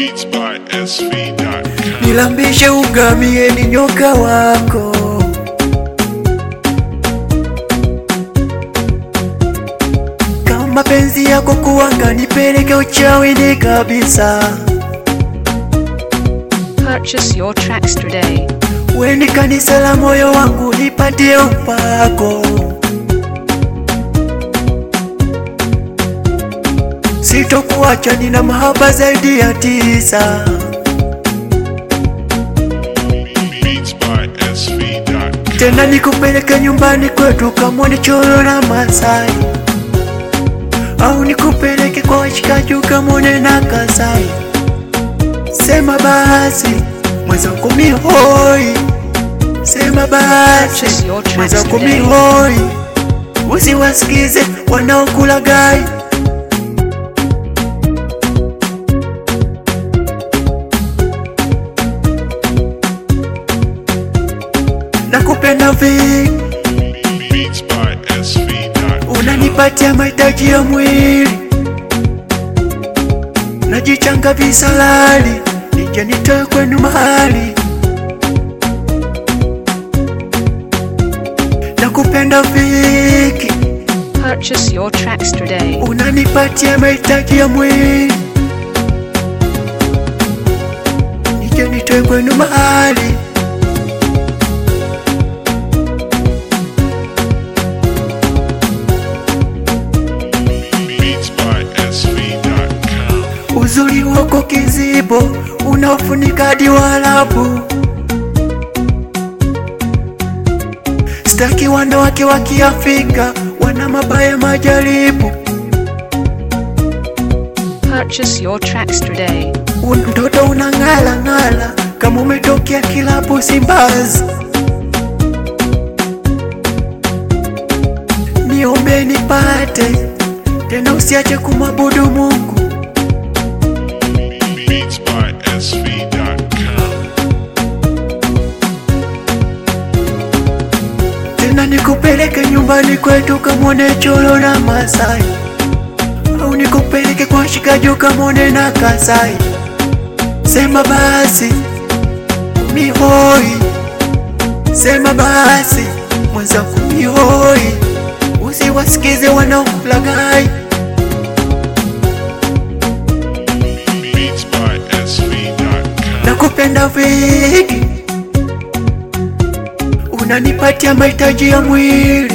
Beatsbysv.com. Nilambishe ugamie ni nyoka wako, kama penzi yako kuwanga nipeleke uchawini kabisa. Purchase your tracks today. Weni kanisa la moyo wangu nipatie upako, sitokuacha nina mahaba zaidi ya 9. Beatsbysv.com. Tena nikupeleke nyumbani kwetu kamwone Cholo na Masai, au nikupeleke kwa washikaji ukamwone na Kasai. Sema basi mwenzangu mihoi, sema basi mwenzangu mihoi, usiwasikize wanaokulagai. Nakupenda vi, Beatsbysv.com. unanipatia mahitaji ya mwili, najichanga visalali nije nitoe kwenu mahali. Nakupenda viki, Purchase your tracks today. unanipatia mahitaji ya mwili, nije nitoe kwenu mahali. Beatsbysv.com. Uzuri wako kizibo unafunika hadi Waarabu. Sitaki wanawake wa Kiafrika, wana mabaya majaribu. Purchase your tracks today. Mtoto unang'ala ng'ala kama umetokea kilabu Simbazi. Niombe nipate tena, usiache kumwabudu Mungu. Beatsbysv.com. Tena nikupeleke nyumbani kwetu kamwone Cholo na Masai, au nikupeleke kwa shikaji kamwone na Kasai. Sema basi mihoi, sema basi mwenzangu mihoi, usiwasikize wanaokulagai. Beatsbysv.com. Nakupenda vingi, unanipatia mahitaji ya mwili,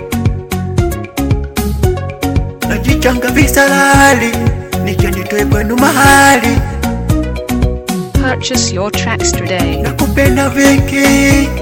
najichanga visalali nije nitoe kwenu mahali. Purchase your tracks today. Nakupenda vingi,